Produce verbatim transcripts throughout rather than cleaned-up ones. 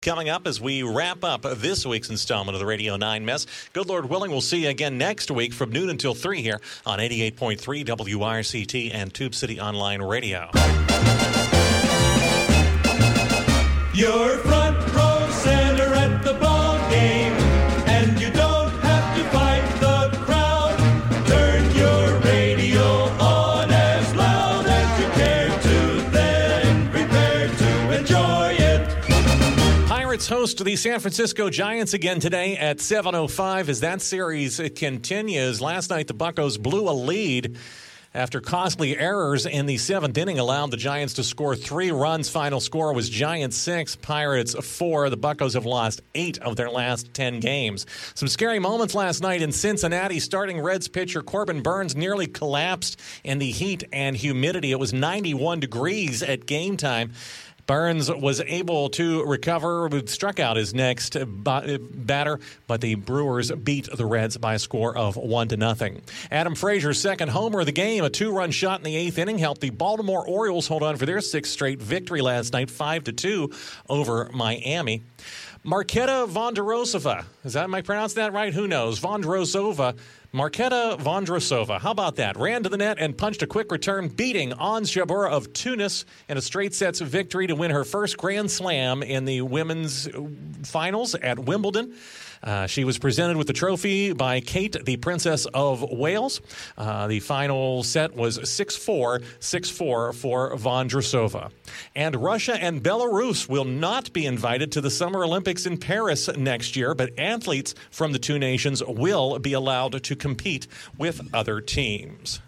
Coming up as we wrap up this week's installment of the Radio nine Mess. Good Lord willing, we'll see you again next week from noon until three here on eighty-eight point three W I R C T and Tube City Online Radio. You're front row center at the ball game, and you don't have to fight the crowd. Turn your radio on as loud as you care to, then prepare to enjoy it. Pirates host the San Francisco Giants again today at seven oh five as that series continues. Last night, the Buccos blew a lead after costly errors in the seventh inning allowed the Giants to score three runs. Final score was Giants six, Pirates four. The Buccos have lost eight of their last ten games. Some scary moments last night in Cincinnati. Starting Reds pitcher Corbin Burnes nearly collapsed in the heat and humidity. It was ninety-one degrees at game time. Burnes was able to recover, struck out his next batter, but the Brewers beat the Reds by a score of one to nothing. Adam Frazier's second homer of the game, a two-run shot in the eighth inning, helped the Baltimore Orioles hold on for their sixth straight victory last night, five to two over Miami. Marketa Vondrousova, is that, am I pronouncing that right? Who knows? Vondrousova. Marketa Vondrousova, how about that? Ran to the net and punched a quick return, beating Ons Jabeur of Tunis in a straight sets victory to win her first Grand Slam in the women's finals at Wimbledon. Uh, she was presented with the trophy by Kate, the Princess of Wales. Uh, the final set was six four, six four for Vondrousova. And Russia and Belarus will not be invited to the Summer Olympics in Paris next year, but athletes from the two nations will be allowed to compete with other teams.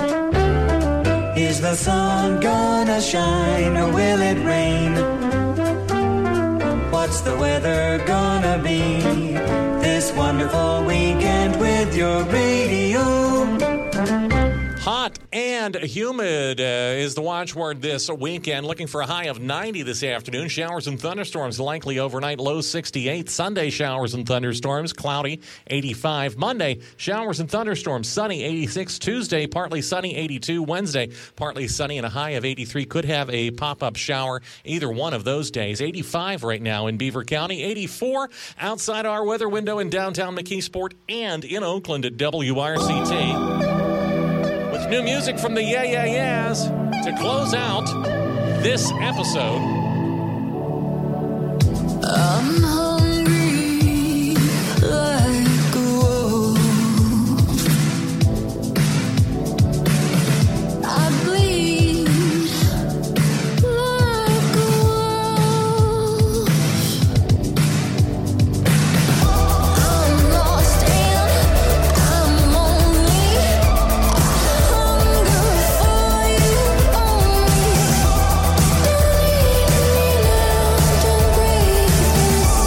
Is the sun gonna shine or will it rain? What's the weather gonna be this wonderful weekend with your radio? Hot and humid uh, is the watchword this weekend. Looking for a high of ninety this afternoon. Showers and thunderstorms likely overnight, low sixty-eight. Sunday, showers and thunderstorms, cloudy, eighty-five. Monday, showers and thunderstorms, sunny, eighty-six. Tuesday, partly sunny, eighty-two. Wednesday, partly sunny and a high of eighty-three. Could have a pop-up shower either one of those days. eighty-five right now in Beaver County, eighty-four outside our weather window in downtown McKeesport and in Oakland at W I R C T. With new music from the Yeah Yeah Yeahs to close out this episode. I'm hungry like a wolf. I bleed like a wolf. I'm lost and I'm lonely. Hunger for you only. Don't leave me now, don't break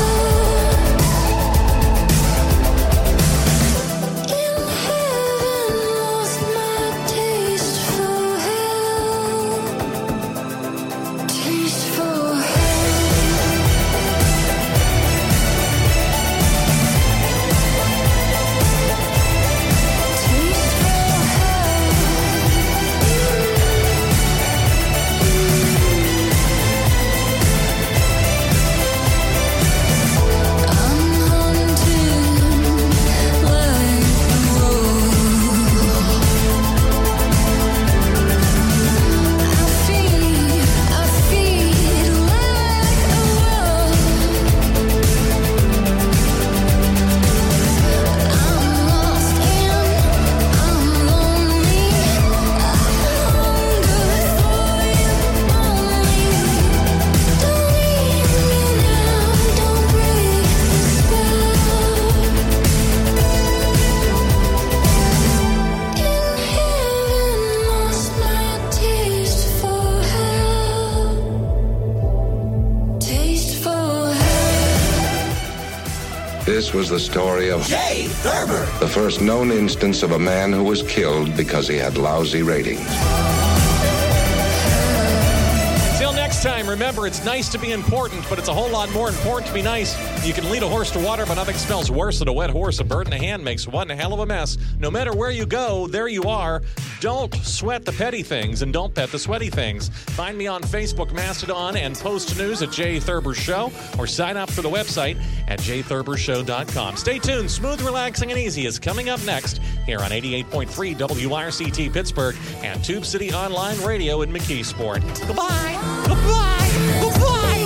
This was the story of Jay Thurber, the first known instance of a man who was killed because he had lousy ratings. Till next time, remember, it's nice to be important, but it's a whole lot more important to be nice. You can lead a horse to water, but nothing smells worse than a wet horse. A bird in a hand makes one hell of a mess. No matter where you go, there you are. Don't sweat the petty things and don't pet the sweaty things. Find me on Facebook, Mastodon, and post news at Jay Thurber Show, or sign up for the website at jay thurber show dot com. Stay tuned. Smooth, relaxing, and easy is coming up next here on eighty-eight point three W R C T Pittsburgh and Tube City Online Radio in McKeesport. Goodbye. Goodbye. Goodbye.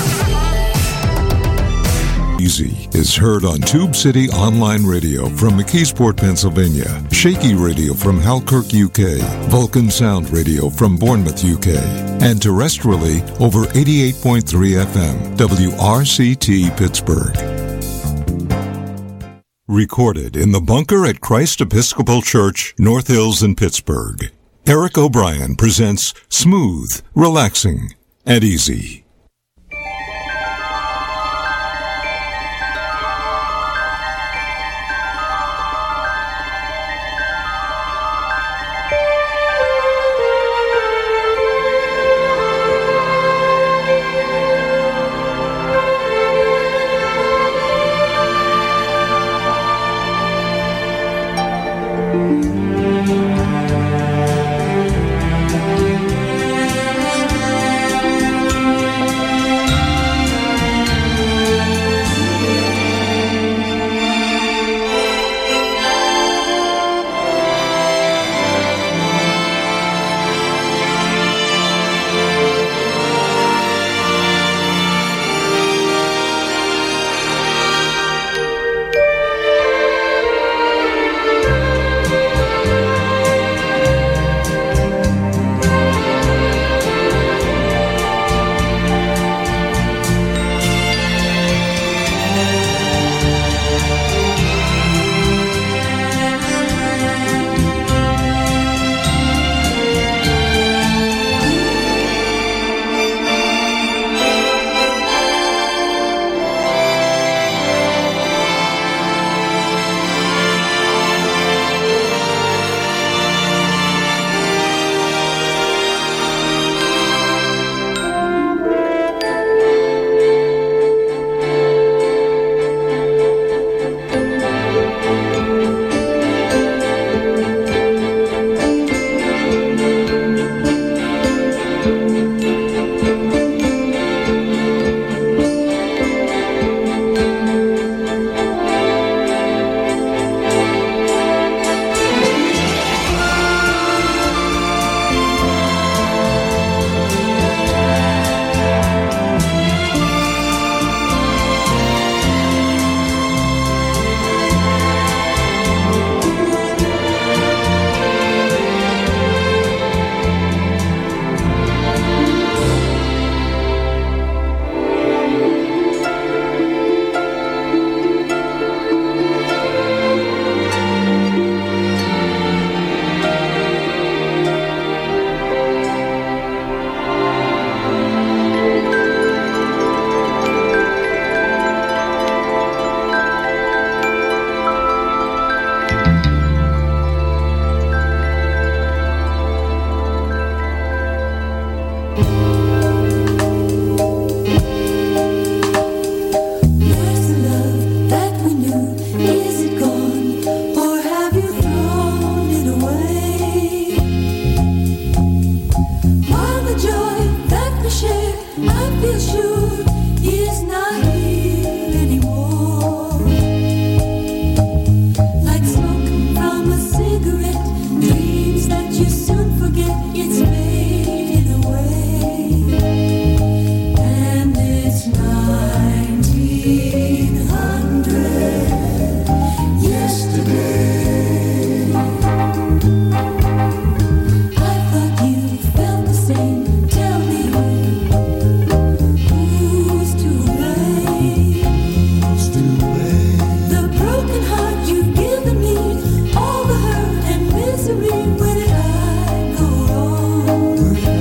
Easy is heard on Tube City Online Radio from McKeesport, Pennsylvania, Shaky Radio from Halkirk, U K, Vulcan Sound Radio from Bournemouth, U K, and terrestrially over eighty-eight point three F M, W R C T Pittsburgh. Recorded in the bunker at Christ Episcopal Church, North Hills in Pittsburgh. Eric O'Brien presents Smooth, Relaxing, and Easy.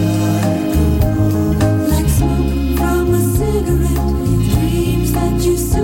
You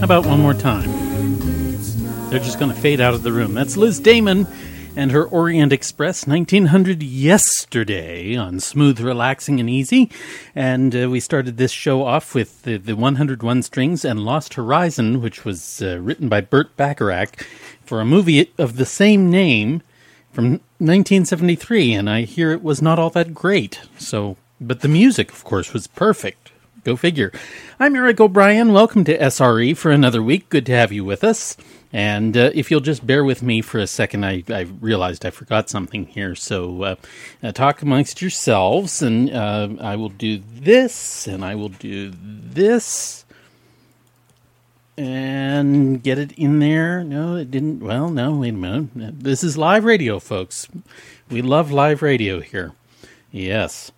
about one more time? They're just going to fade out of the room. That's Liz Damon and her Orient Express, nineteen hundred Yesterday, on Smooth, Relaxing, and Easy. And uh, we started this show off with the, the one hundred one Strings and Lost Horizon, which was uh, written by Burt Bacharach for a movie of the same name from nineteen seventy-three. And I hear it was not all that great. So, but the music, of course, was perfect. Go figure. I'm Eric O'Brien. Welcome to S R E for another week. Good to have you with us. And uh, if you'll just bear with me for a second, I, I realized I forgot something here. So uh, uh, talk amongst yourselves, and uh, I will do this, and I will do this, and get it in there. No, it didn't. Well, no, wait a minute. This is live radio, folks. We love live radio here. Yes.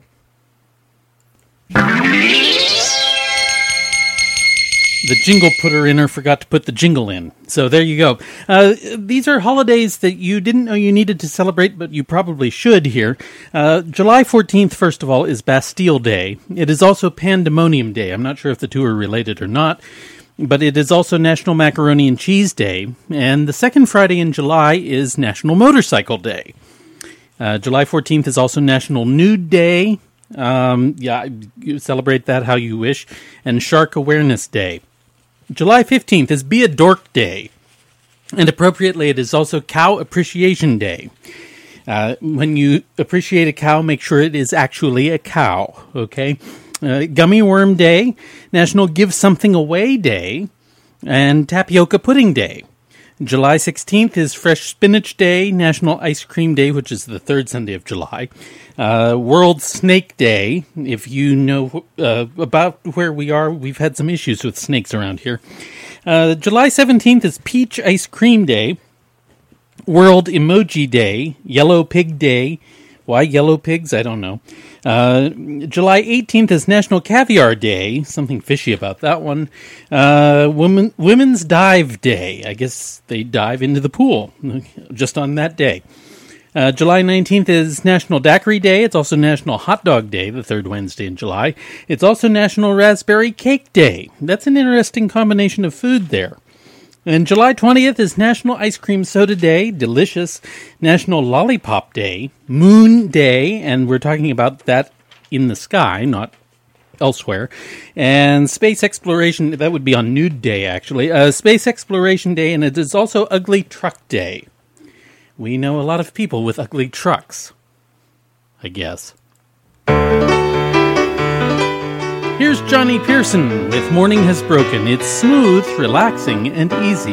The jingle putter inner forgot to put the jingle in. So there you go. Uh, these are holidays that you didn't know you needed to celebrate, but you probably should here. Uh, July fourteenth, first of all, is Bastille Day. It is also Pandemonium Day. I'm not sure if the two are related or not, but it is also National Macaroni and Cheese Day. And the second Friday in July is National Motorcycle Day. Uh, July fourteenth is also National Nude Day. Um, yeah, you celebrate that how you wish. And Shark Awareness Day. July fifteenth is Be a Dork Day. And appropriately, it is also Cow Appreciation Day. Uh, when you appreciate a cow, make sure it is actually a cow, okay? Uh, Gummy Worm Day, National Give Something Away Day, and Tapioca Pudding Day. July sixteenth is Fresh Spinach Day, National Ice Cream Day, which is the third Sunday of July. Uh, World Snake Day. If you know uh, about where we are, we've had some issues with snakes around here. Uh, July seventeenth is Peach Ice Cream Day. World Emoji Day. Yellow Pig Day. Why yellow pigs? I don't know. Uh, July eighteenth is National Caviar Day. Something fishy about that one. Uh, Women, Women's Dive Day. I guess they dive into the pool just on that day. Uh, July nineteenth is National Daiquiri Day. It's also National Hot Dog Day, the third Wednesday in July. It's also National Raspberry Cake Day. That's an interesting combination of food there. And July twentieth is National Ice Cream Soda Day, delicious. National Lollipop Day, Moon Day, and we're talking about that in the sky, not elsewhere. And Space Exploration, that would be on Nude Day, actually. Uh, Space Exploration Day, and it is also Ugly Truck Day. We know a lot of people with ugly trucks, I guess. Here's Johnny Pearson with Morning Has Broken. It's smooth, relaxing, and easy.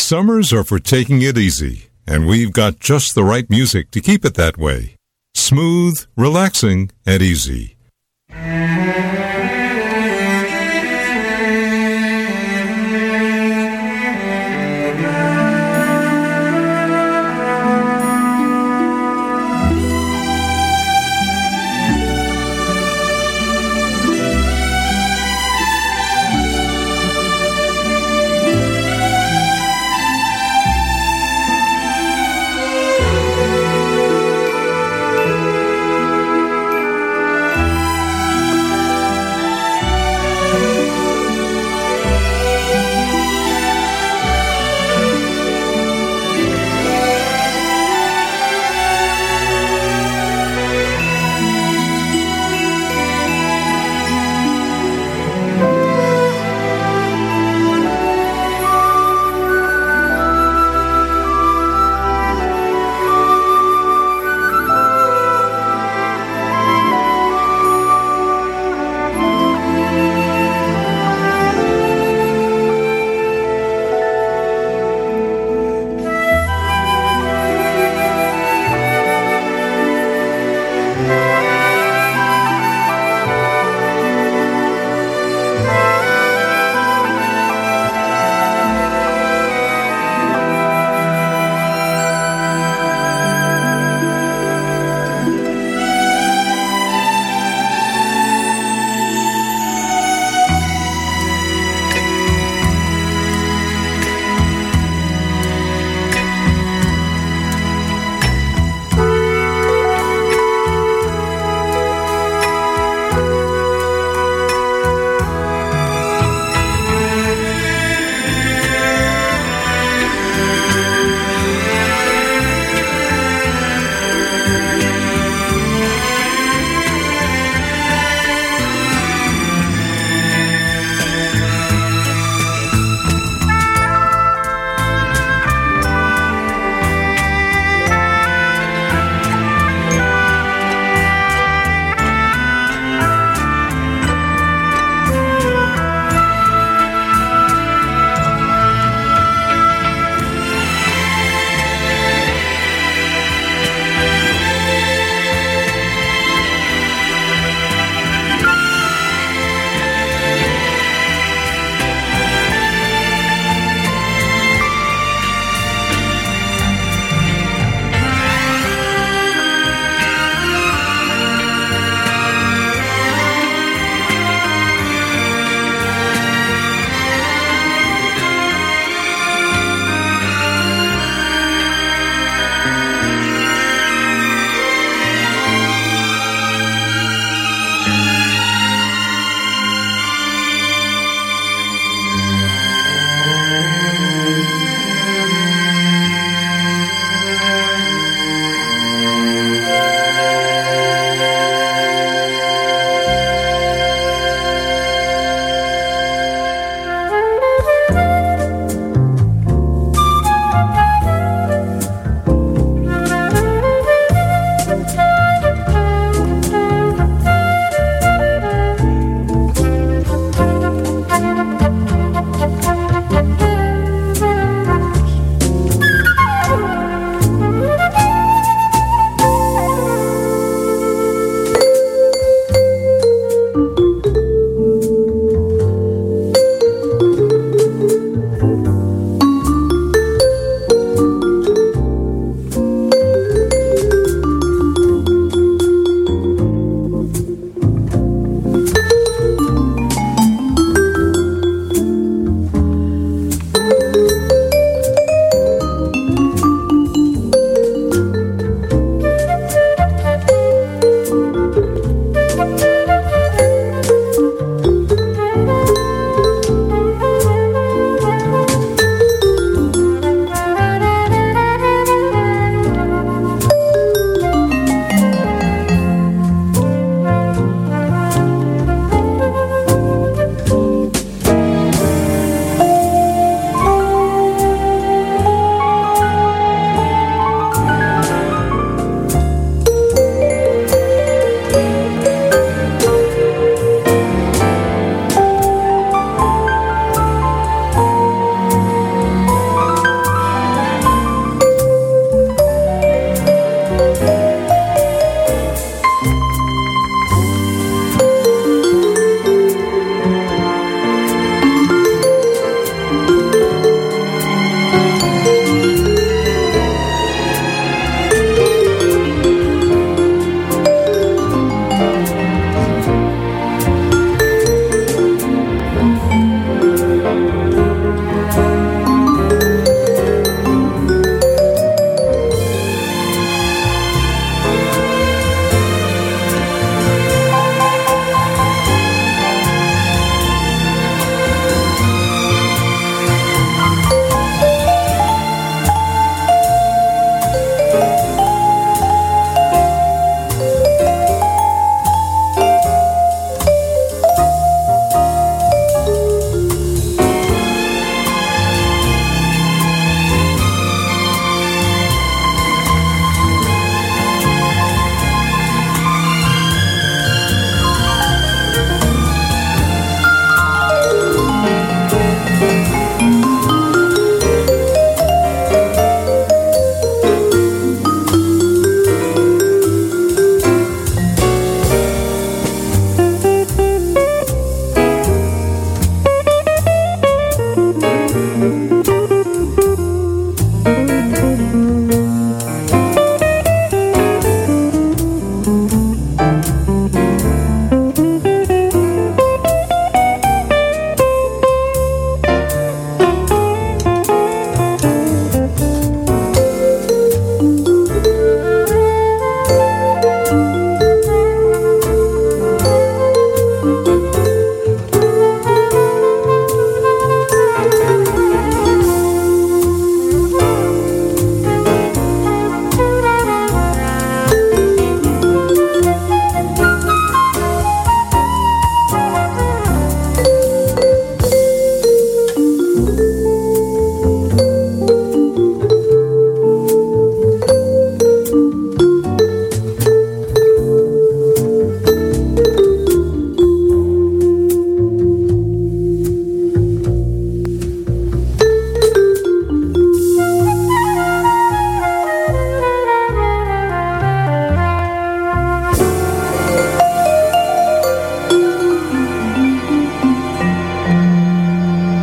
Summers are for taking it easy, and we've got just the right music to keep it that way. Smooth, relaxing, and easy.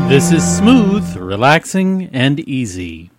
This is smooth, relaxing, and easy.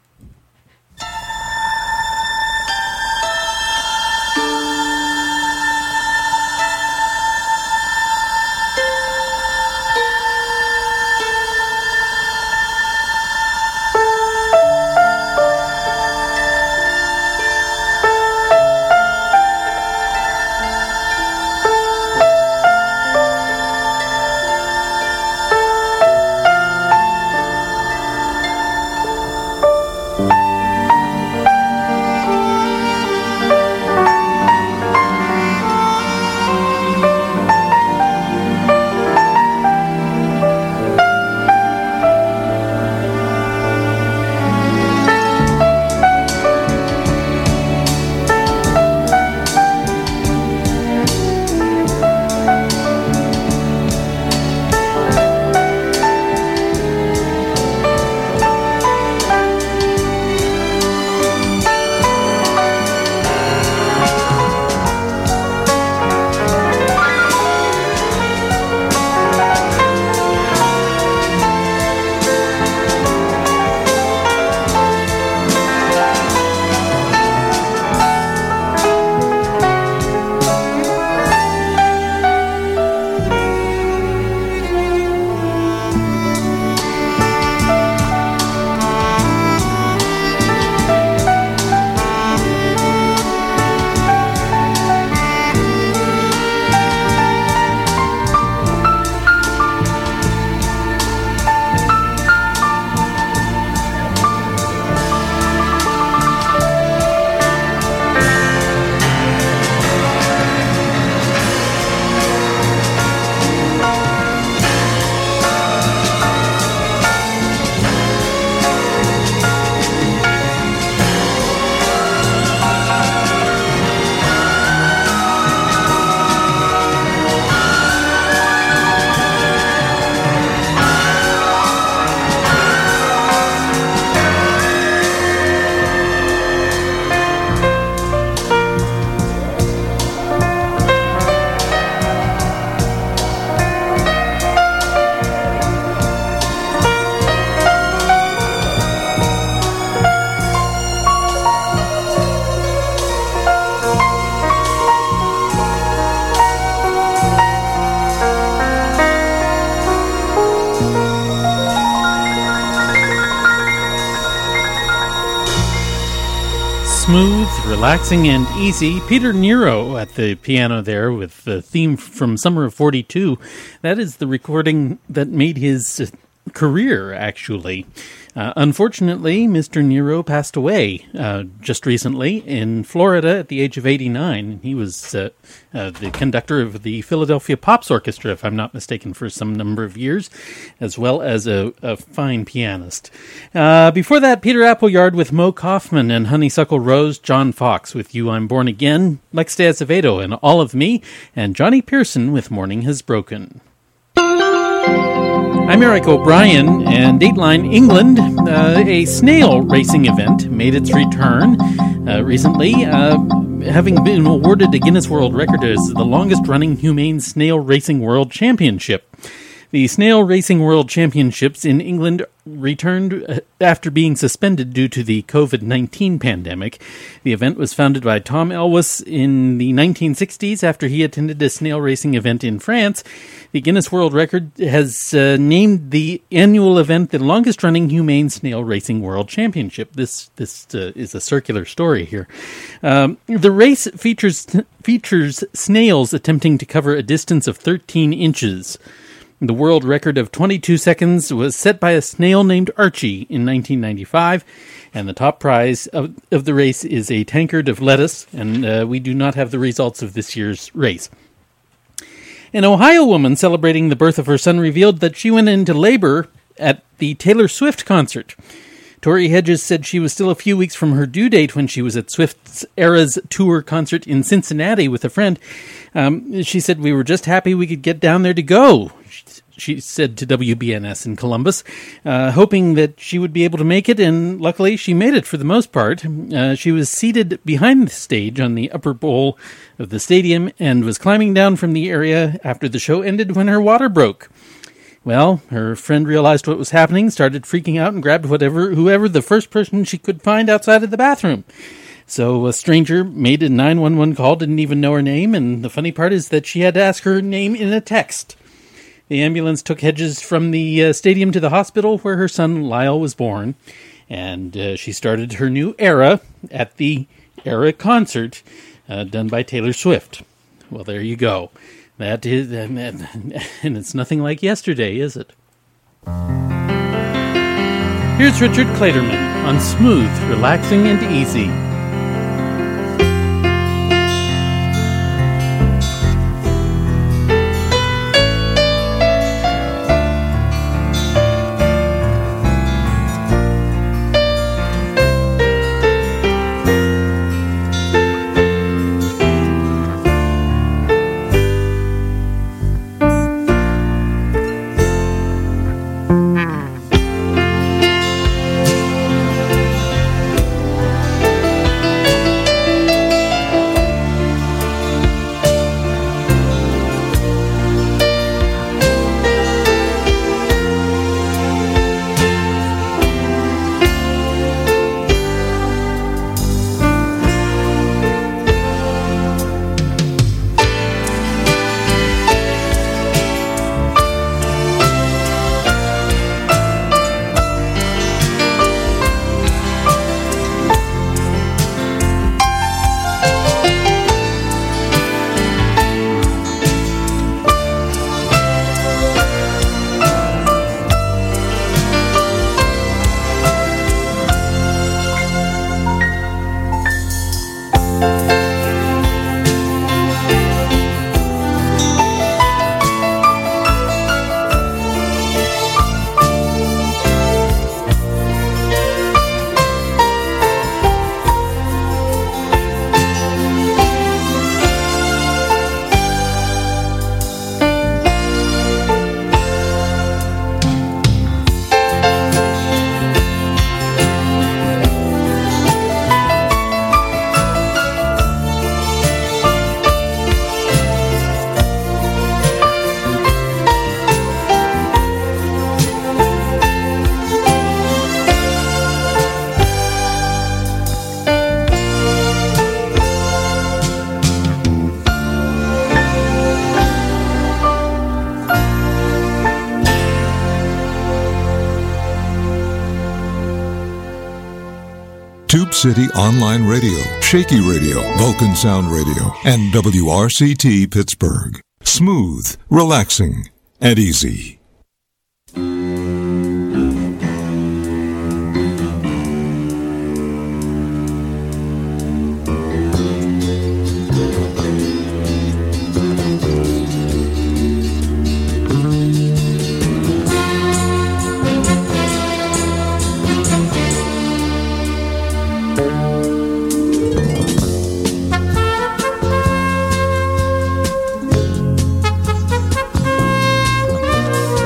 Smooth, relaxing, and easy. Peter Nero at the piano there with the theme from Summer of forty-two. That is the recording that made his career, actually. Uh, unfortunately, Mister Nero passed away uh, just recently in Florida at the age of eighty-nine. He was uh, uh, the conductor of the Philadelphia Pops Orchestra, if I'm not mistaken, for some number of years, as well as a, a fine pianist. Uh, before that, Peter Appleyard with Mo Kaufman and Honeysuckle Rose, John Fox with You I'm Born Again, Lex de Azevedo and All of Me, and Johnny Pearson with Morning Has Broken. I'm Eric O'Brien, and Dateline England, uh, a snail racing event, made its return uh, recently, uh, having been awarded a Guinness World Record as the longest-running humane snail racing world championship. The Snail Racing World Championships in England returned after being suspended due to the covid nineteen pandemic. The event was founded by Tom Elwes in the nineteen sixties after he attended a snail racing event in France. The Guinness World Record has uh, named the annual event the longest-running humane snail racing world championship. This this uh, is a circular story here. Um, the race features features snails attempting to cover a distance of thirteen inches. The world record of twenty-two seconds was set by a snail named Archie in nineteen ninety-five, and the top prize of, of the race is a tankard of lettuce, and uh, we do not have the results of this year's race. An Ohio woman celebrating the birth of her son revealed that she went into labor at the Taylor Swift concert. Tori Hedges said she was still a few weeks from her due date when she was at Swift's Eras Tour concert in Cincinnati with a friend. Um, she said, "We were just happy we could get down there to go," she said to W B N S in Columbus, uh, hoping that she would be able to make it, and luckily she made it for the most part. Uh, she was seated behind the stage on the upper bowl of the stadium and was climbing down from the area after the show ended when her water broke. Well, her friend realized what was happening, started freaking out, and grabbed whatever, whoever the first person she could find outside of the bathroom. So a stranger made a nine one one call, didn't even know her name, and the funny part is that she had to ask her name in a text. The ambulance took Hedges from the uh, stadium to the hospital where her son Lyle was born, and uh, she started her new era at the Era concert uh, done by Taylor Swift. Well, there you go. That is, and, and it's nothing like yesterday, is it? Here's Richard Clayderman on Smooth, Relaxing, and Easy. Tube City Online Radio, Shaky Radio, Vulcan Sound Radio, and W R C T Pittsburgh. Smooth, relaxing, and easy. Thank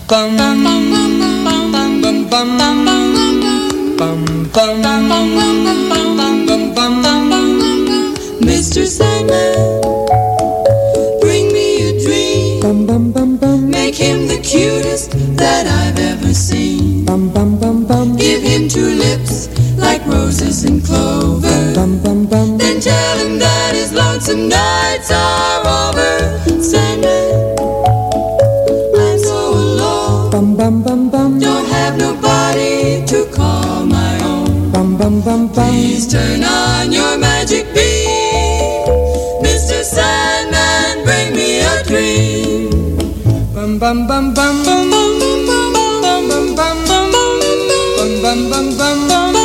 bum bum bum bum bum bum bum bum bum bum bum. Mister Sandman, bring me a dream. Bum bum bum bum. Make him the cutest that I've ever seen. Bum bum bum bum. Give him two lips like roses and clover. Bum bum bum. Then tell him that his lonesome nights are over. Sandman, I'm so alone. Bum bum bum bum. Don't have nobody to call my own. Bum bum bum bum. Please turn on your magic beam. Mister Sandman, bring me a dream. Bum bum bum bum bum bum bum bum bum bum bum bum bum bum bum.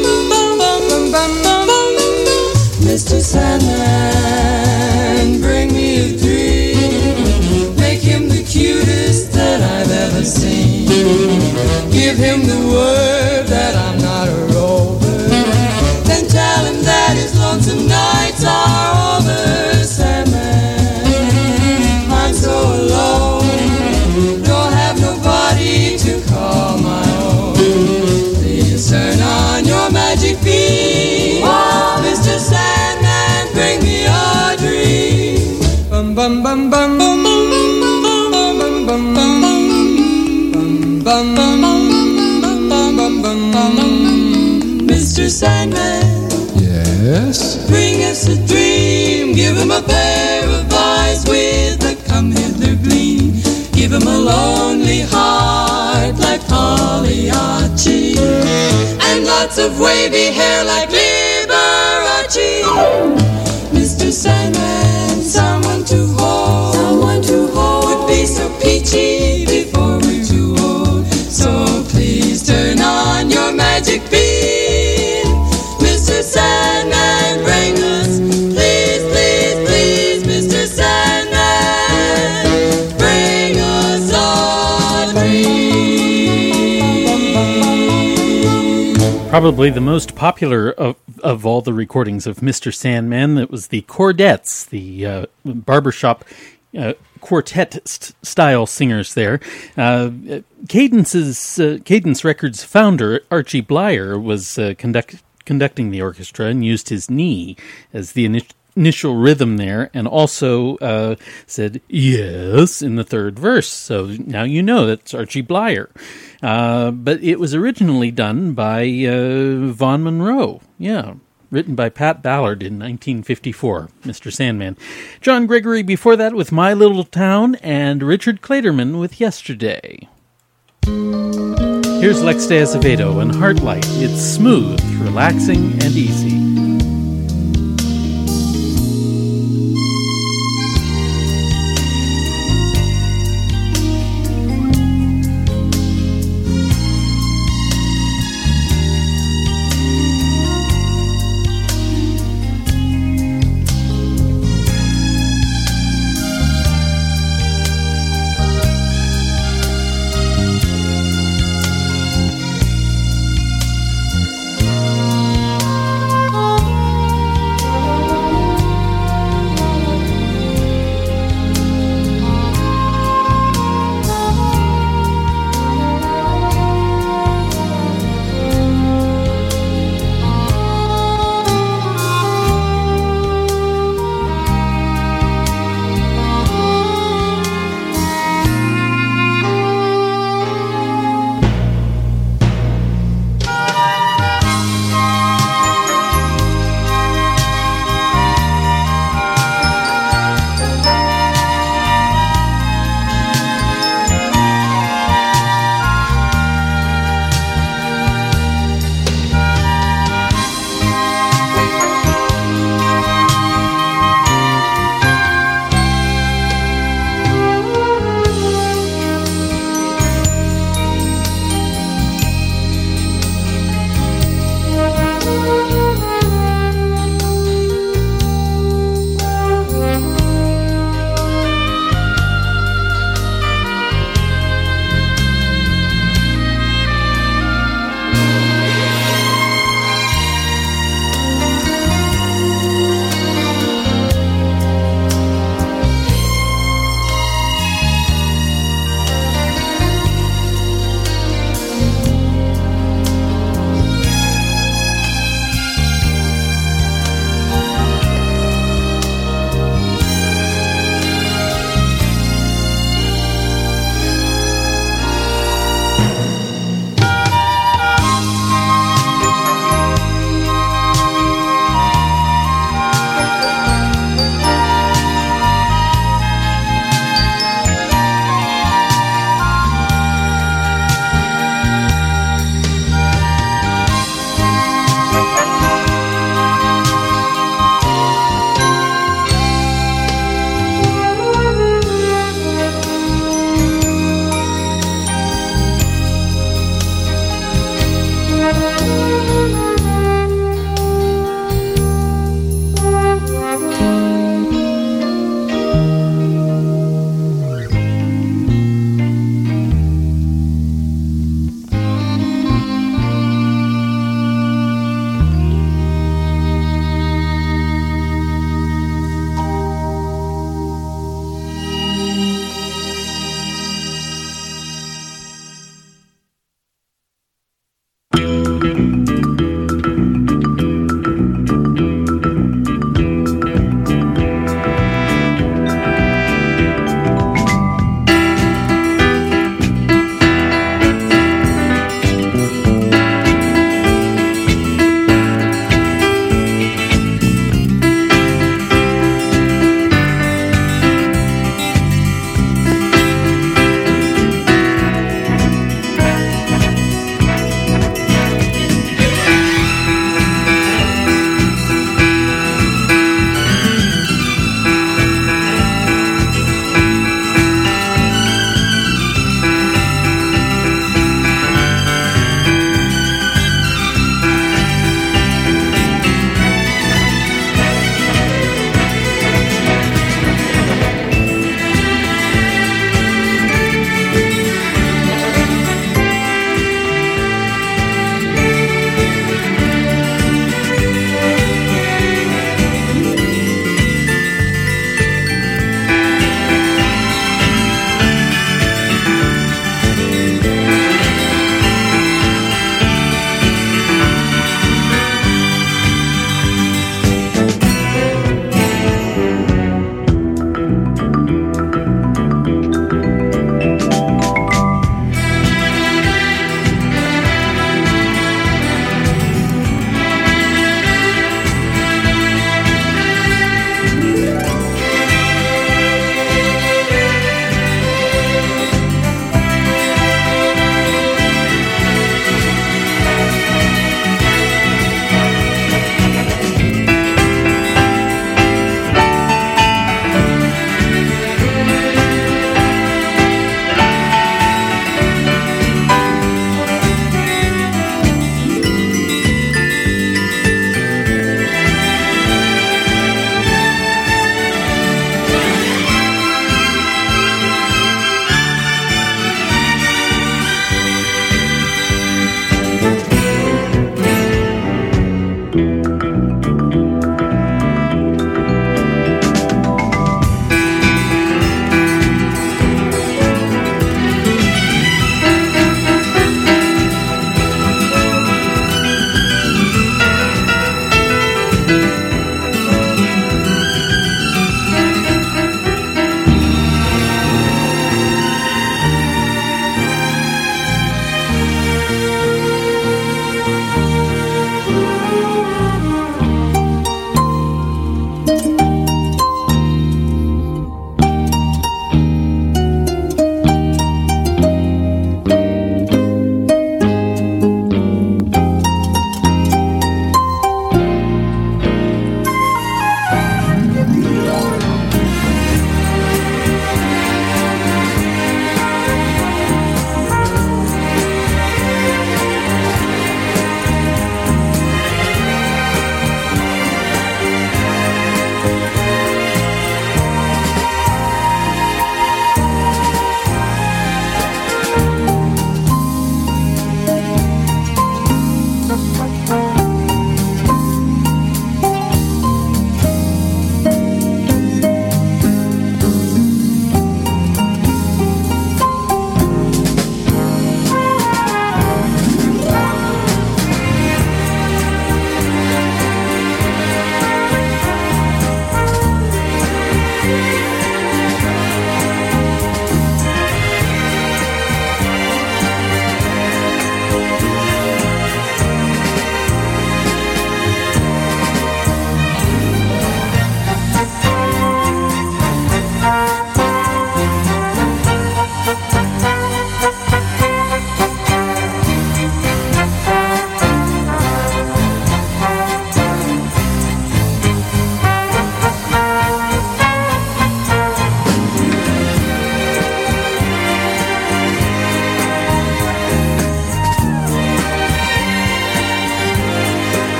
Mister Sandman, bring me a dream. Make him the cutest that I've ever seen. Give him the word that I'm not a rover. Then tell him that his lonesome nights are over. Sandman, I'm so alone. Don't have nobody to call my own. Please turn on your magic beam. Oh, Mister Sandman, bring me a dream. Bum bum bum bum bum bum bum bum bum bum bum bum bum. Mister Sandman, Yes? bring us a dream. Give him a pair of eyes with a come hither gleam. Give him a lonely heart like Pagliacci, and lots of wavy hair like Liberace. Mister Sandman, someone to hold, someone to hold would be so peachy before we're too old. So please turn on your magic beam. Mister Sandman, bring us, please, please, please, Mister Sandman, bring us a dream. Probably the most popular of, of all the recordings of Mister Sandman, that was the Chordettes, the uh, barbershop uh, quartet-style singers there. Uh, Cadence's, uh, Cadence Records founder, Archie Blyer, was uh, conduct, conducting the orchestra and used his knee as the initial initial rhythm there, and also uh, said yes in the third verse. So now you know that's Archie Blyer. Uh, but it was originally done by uh, Vaughn Monroe. Yeah, written by Pat Ballard in nineteen fifty-four, Mister Sandman. John Gregory before that with My Little Town, and Richard Clayderman with Yesterday. Here's Lex de Azevedo and Heartlight. It's smooth, relaxing, and easy. Thank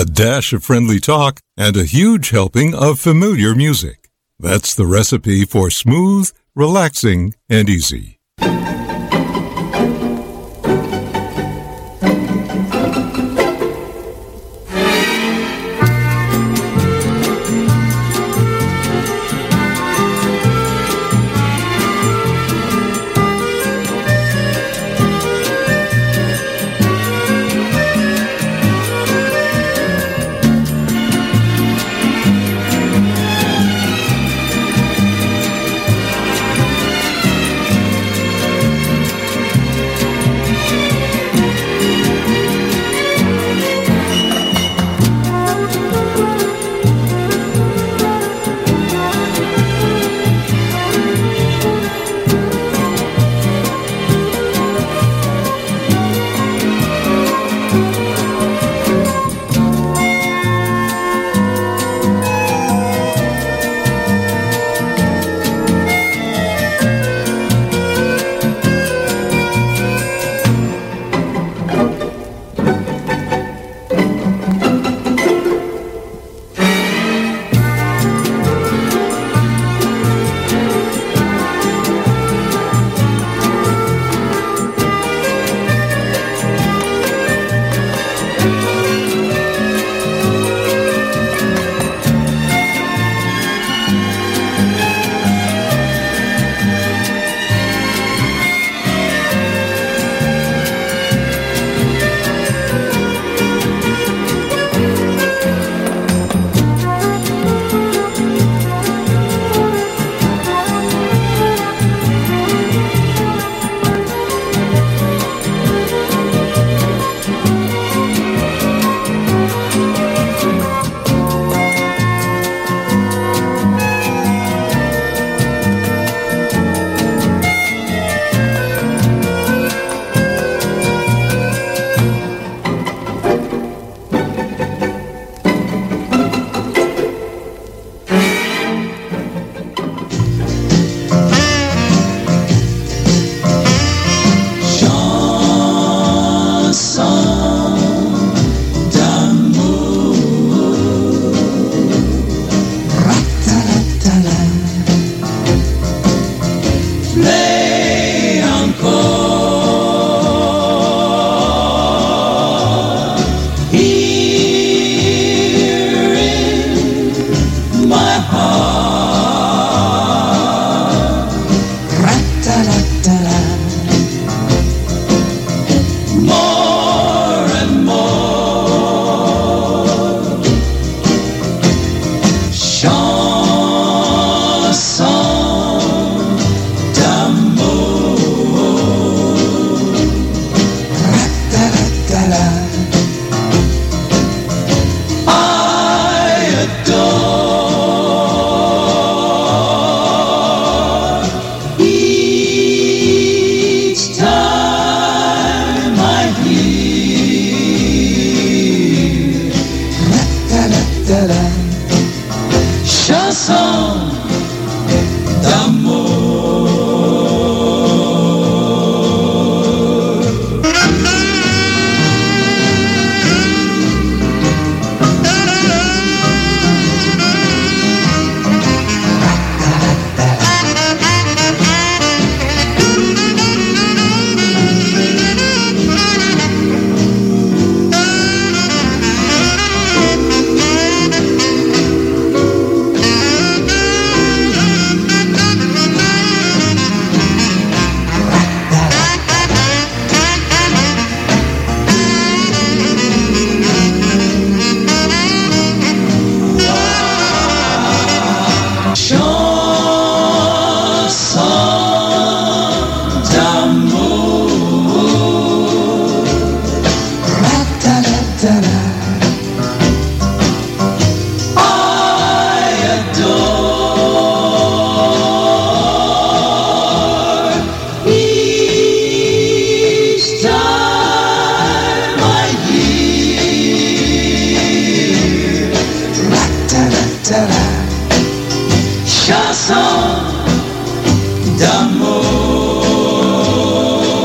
a dash of friendly talk, and a huge helping of familiar music. That's the recipe for smooth, relaxing, and easy.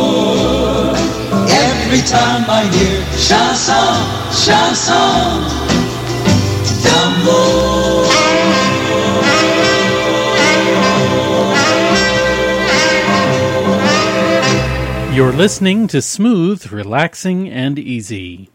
Every time I hear chanson, chanson listening to Smooth, Relaxing, and Easy.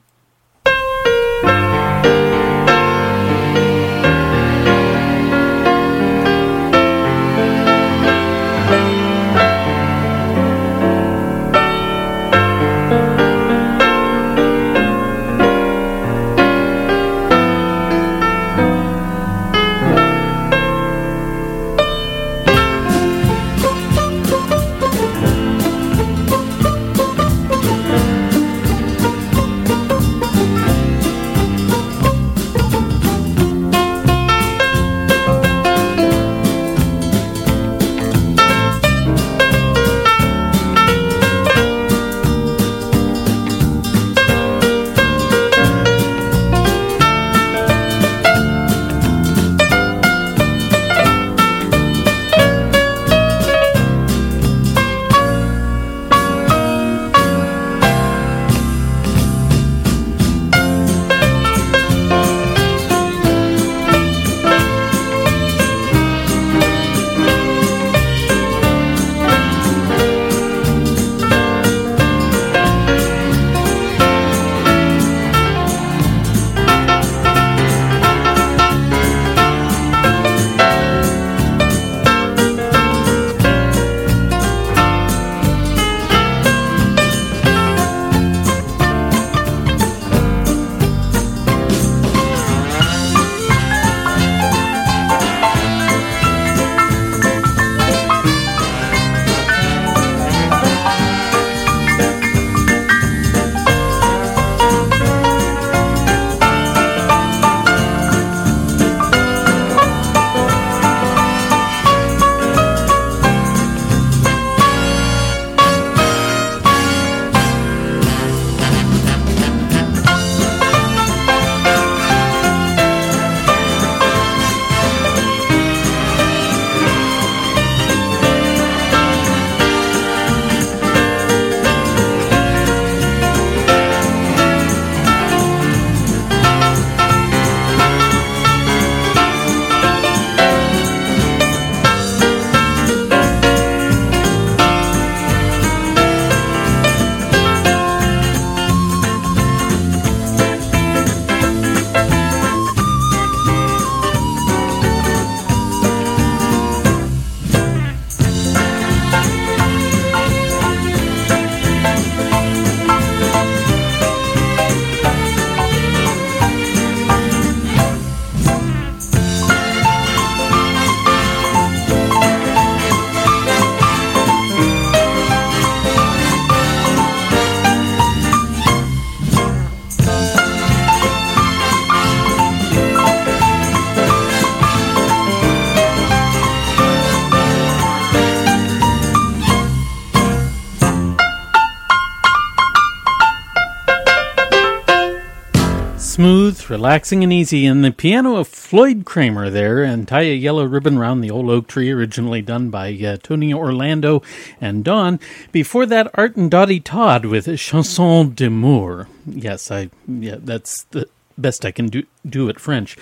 Smooth, relaxing, and easy, and the piano of Floyd Kramer there, and Tie a Yellow Ribbon Round the Old Oak Tree, originally done by uh, Tony Orlando and Dawn. Before that, Art and Dottie Todd with Chanson d'amour. Yes, I yeah, that's the best I can do, do at French.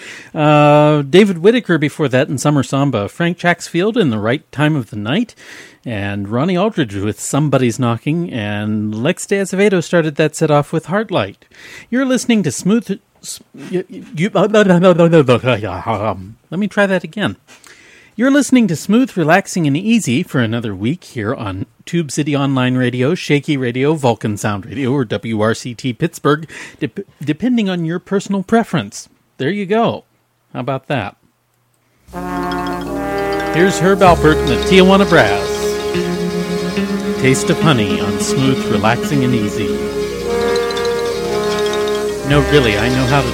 Uh, David Whittaker before that in Summer Samba. Frank Chacksfield in The Right Time of the Night. And Ronnie Aldridge with Somebody's Knocking. And Lex de Azevedo started that set off with Heartlight. You're listening to Smooth... You, you, let me try that again. You're listening to Smooth, Relaxing, and Easy for another week here on Tube City Online Radio, Shaky Radio, Vulcan Sound Radio, or W R C T Pittsburgh, dep- depending on your personal preference. There you go. How about that? Here's Herb Alpert and the Tijuana Brass. Taste of Honey on Smooth, Relaxing, and Easy. No, really, I know how to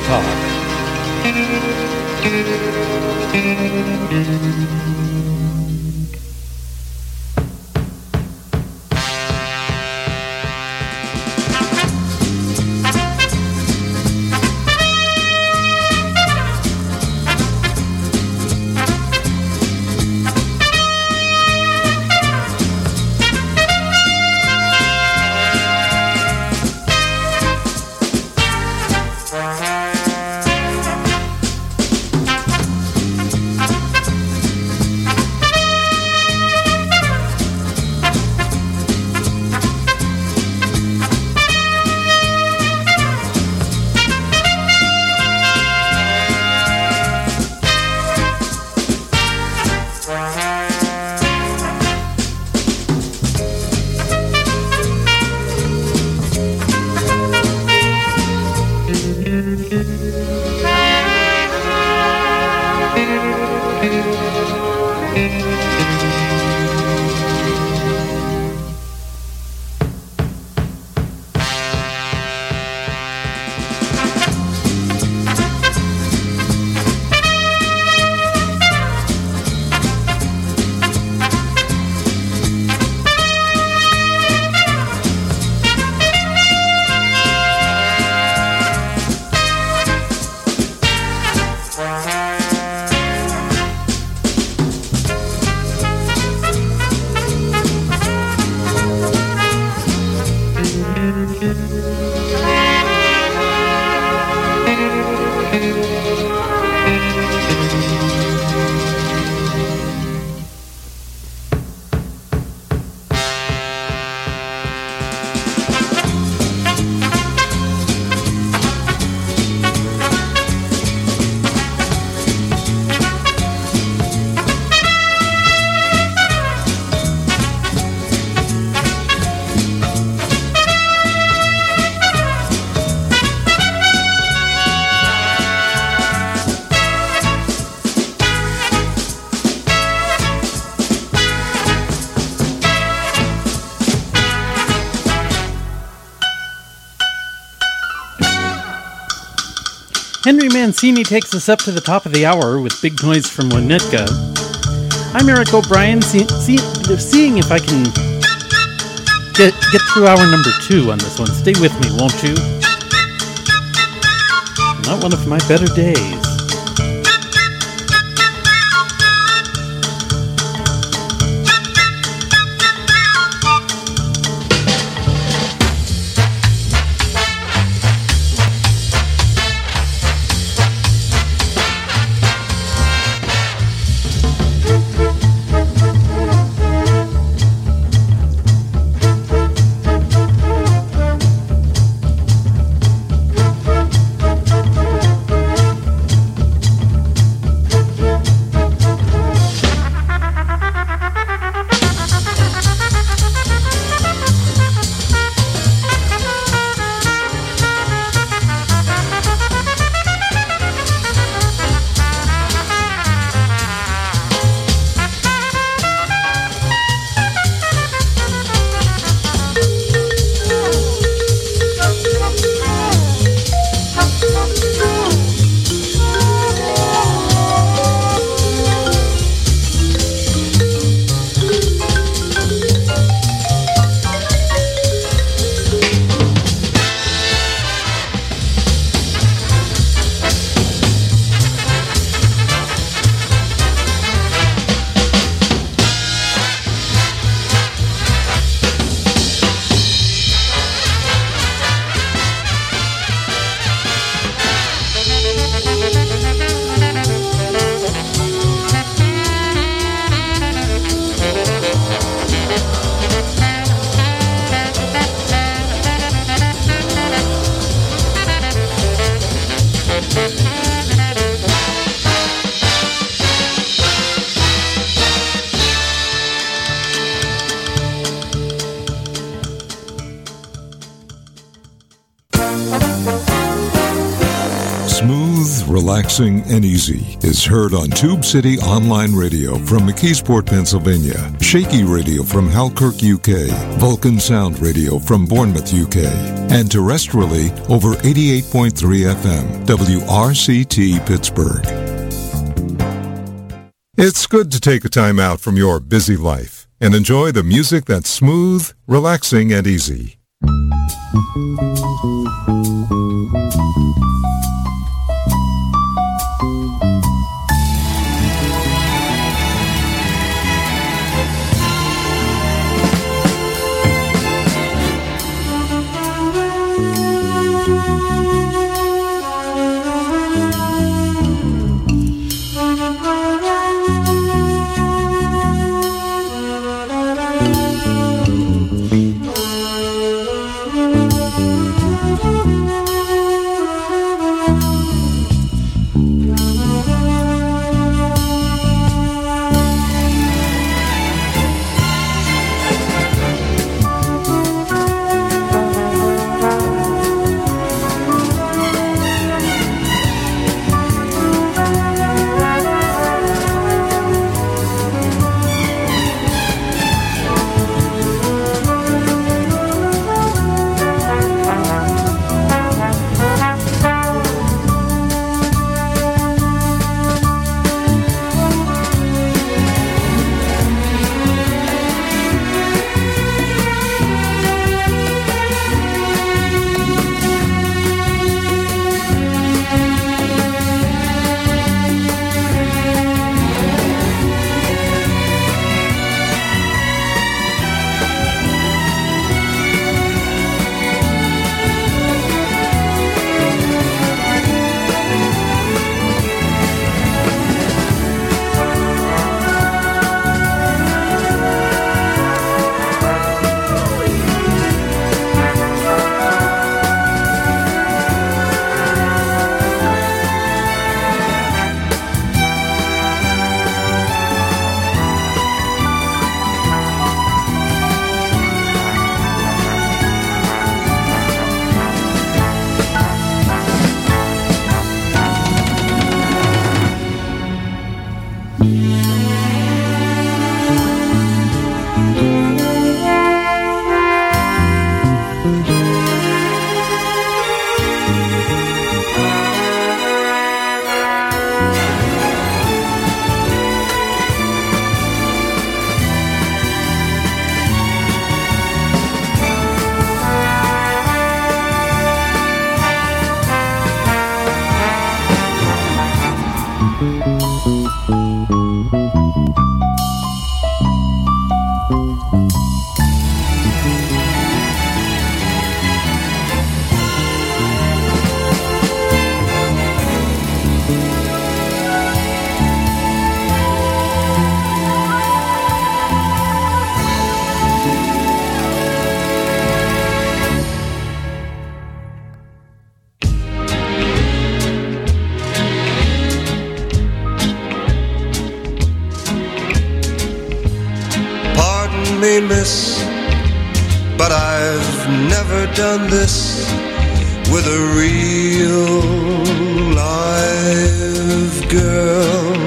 Thank you. Henry Mancini takes us up to the top of the hour with Big Noise from Winnetka. I'm Eric O'Brien, see, see, seeing if I can get, get through hour number two on this one. Stay with me, won't you? Not one of my better days. Smooth, relaxing, and easy is heard on Tube City Online Radio from McKeesport, Pennsylvania, Shaky Radio from Halkirk, U K, Vulcan Sound Radio from Bournemouth, U K, and terrestrially over eighty-eight point three F M, W R C T Pittsburgh. It's good to take a time out from your busy life and enjoy the music that's smooth, relaxing, and easy. me, miss, but I've never done this with a real live girl.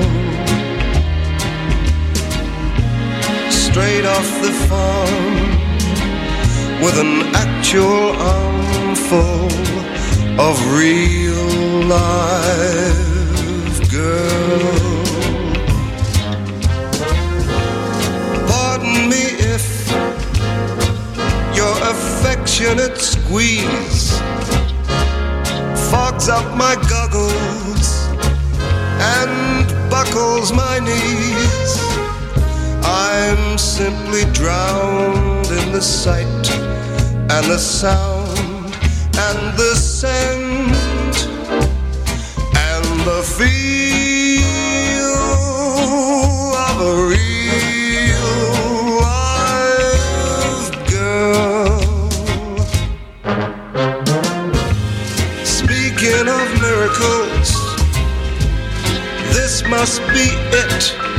Straight off the farm with an actual armful of real live girl. Pardon me if your affectionate squeeze fogs up my goggles and buckles my knees. I'm simply drowned in the sight and the sound and the scent and the feel of a real live girl. Speaking of miracles, this must be it.